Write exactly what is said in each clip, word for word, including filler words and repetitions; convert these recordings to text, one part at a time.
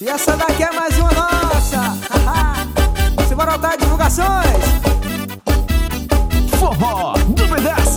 E essa daqui é mais uma nossa. Simbora voltar divulgações. Forró do Pedaço.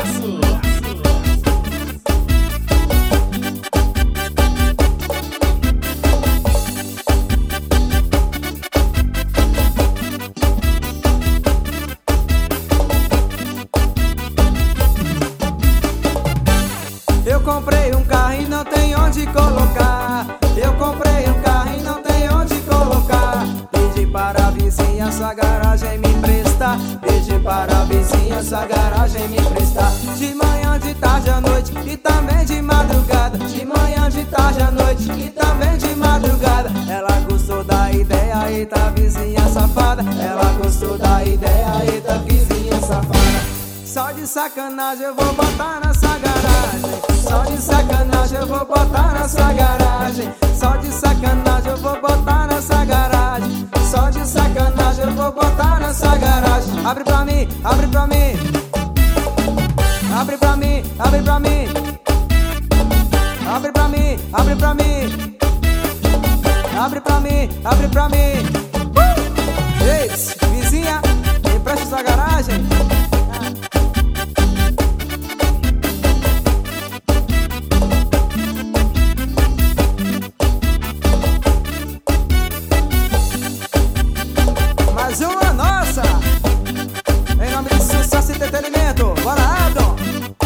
Eu comprei um carro e não tem onde colocar. Eu comprei um carro e não tem onde colocar. Pedi para a vizinha sua garagem me emprestar. Pedi para a vizinha sua garagem me emprestar. De manhã, de tarde, à noite e também de madrugada. De manhã, de tarde, à noite e também de madrugada. Ela gostou da ideia, eita vizinha safada. Ela gostou da ideia, eita vizinha safada. Só de sacanagem eu vou botar nessa garagem. Só de sacanagem eu vou botar nessa garagem. Só de sacanagem eu vou botar nessa garagem. Só de sacanagem eu vou botar nessa garagem. Abre pra mim, abre pra mim. Abre pra mim, abre pra mim. Abre pra mim, abre pra mim. Abre pra mim, abre pra mim. uh! Ei, vizinha, me empresta essa garagem. Mais uma nossa. Em nome de Sucesso e Entretenimento. Bora, Adon.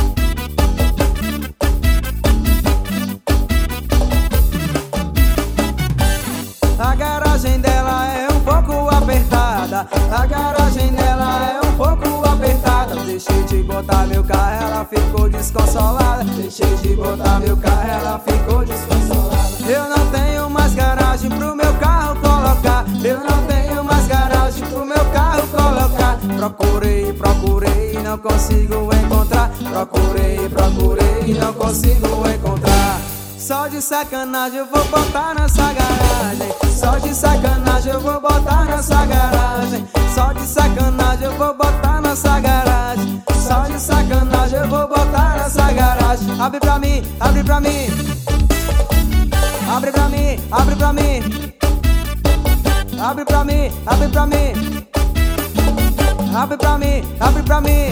A garagem dela é um pouco apertada. A garagem dela é um pouco apertada. Deixei de botar meu carro, ela ficou desconsolada. Deixei de botar meu carro, ela ficou desconsolada. Eu não tenho mais garagem pro meu carro colocar. Eu não tenho mais garagem pro meu carro colocar. Procurei, procurei e não consigo encontrar. Procurei, procurei e não consigo encontrar. Só de sacanagem eu vou botar nessa garagem. Só de sacanagem eu vou botar nessa garagem. Só de sacanagem eu vou botar nessa garagem. Só de sacanagem eu vou botar nessa garagem. Abre pra mim, abre pra mim. Abre pra mim, abre pra mim. Abre pra mim, abre pra mim. Abre pra mim, abre pra mim.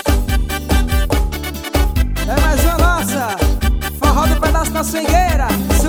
É mais uma nossa. Forró do Pedaço na swingueira.